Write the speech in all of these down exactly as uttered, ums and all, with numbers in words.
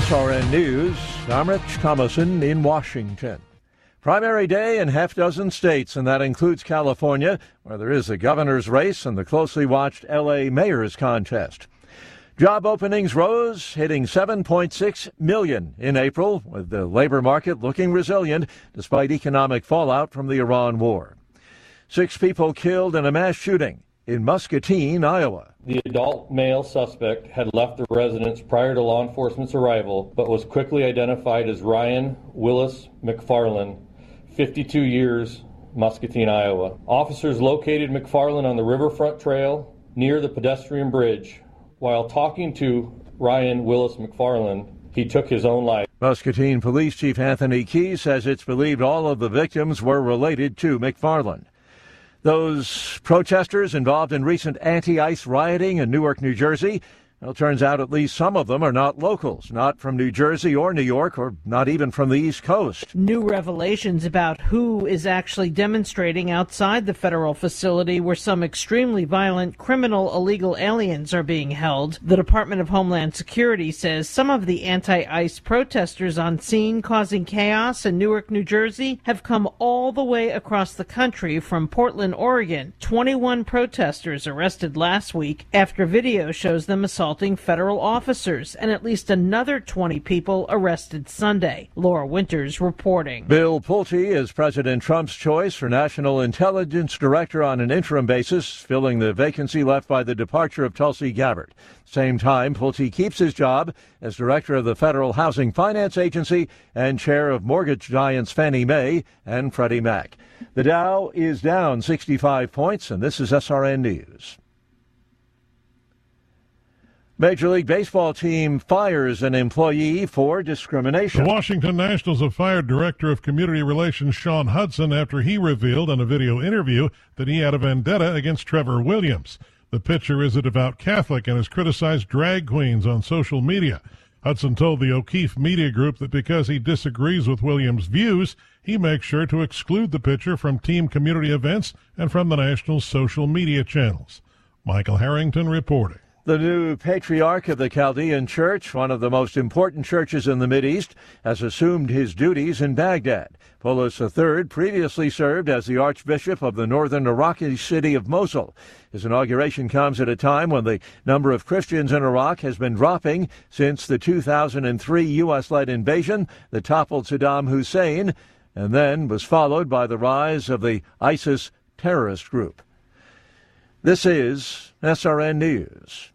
S R N News, I'm Rich Thomason in Washington. Primary day in half dozen states, and that includes California, where there is a governor's race and the closely watched L A mayor's contest. Job openings rose, hitting seven point six million in April, with the labor market looking resilient despite economic fallout from the Iran war. Six people killed in a mass shooting in Muscatine, Iowa. The adult male suspect had left the residence prior to law enforcement's arrival, but was quickly identified as Ryan Willis McFarland, fifty-two years, Muscatine, Iowa. Officers located McFarland on the Riverfront Trail near the pedestrian bridge. While talking to Ryan Willis McFarland, he took his own life. Muscatine Police Chief Anthony Key says it's believed all of the victims were related to McFarland. Those protesters involved in recent anti-ICE rioting in Newark, New Jersey, well, it turns out at least some of them are not locals, not from New Jersey or New York, or not even from the East Coast. New revelations about who is actually demonstrating outside the federal facility where some extremely violent criminal illegal aliens are being held. The Department of Homeland Security says some of the anti-ICE protesters on scene causing chaos in Newark, New Jersey have come all the way across the country from Portland, Oregon. twenty-one protesters arrested last week after video shows them assaulting federal officers, and at least another twenty people arrested Sunday. Laura Winters reporting. Bill Pulte is President Trump's choice for National Intelligence Director on an interim basis, filling the vacancy left by the departure of Tulsi Gabbard. Same time, Pulte keeps his job as Director of the Federal Housing Finance Agency and Chair of mortgage giants Fannie Mae and Freddie Mac. The Dow is down sixty-five points, and this is S R N News. Major League Baseball team fires an employee for discrimination. The Washington Nationals have fired Director of Community Relations Sean Hudson after he revealed in a video interview that he had a vendetta against Trevor Williams. The pitcher is a devout Catholic and has criticized drag queens on social media. Hudson told the O'Keefe Media Group that because he disagrees with Williams' views, he makes sure to exclude the pitcher from team community events and from the Nationals' social media channels. Michael Harrington reporting. The new patriarch of the Chaldean Church, one of the most important churches in the Mideast, has assumed his duties in Baghdad. Poulos the third previously served as the Archbishop of the northern Iraqi city of Mosul. His inauguration comes at a time when the number of Christians in Iraq has been dropping since the two thousand three U S-led invasion that toppled Saddam Hussein and then was followed by the rise of the ISIS terrorist group. This is S R N News.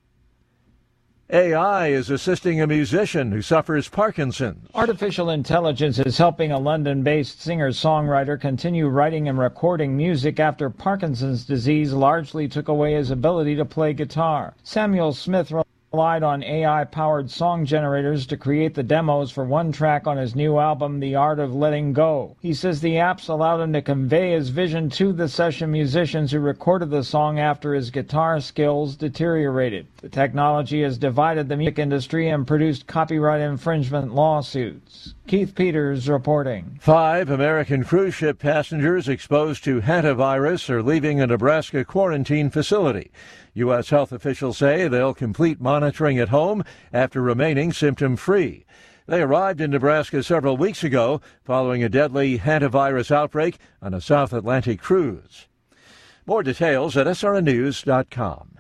A I is assisting a musician who suffers Parkinson's. Artificial intelligence is helping a London-based singer-songwriter continue writing and recording music after Parkinson's disease largely took away his ability to play guitar. Samuel Smith relied on A I-powered song generators to create the demos for one track on his new album, The Art of Letting Go. He says the apps allowed him to convey his vision to the session musicians who recorded the song after his guitar skills deteriorated. The technology has divided the music industry and produced copyright infringement lawsuits. Keith Peters reporting. Five American cruise ship passengers exposed to hantavirus are leaving a Nebraska quarantine facility. U S health officials say they'll complete monitoring at home after remaining symptom-free. They arrived in Nebraska several weeks ago following a deadly hantavirus outbreak on a South Atlantic cruise. More details at S R N news dot com.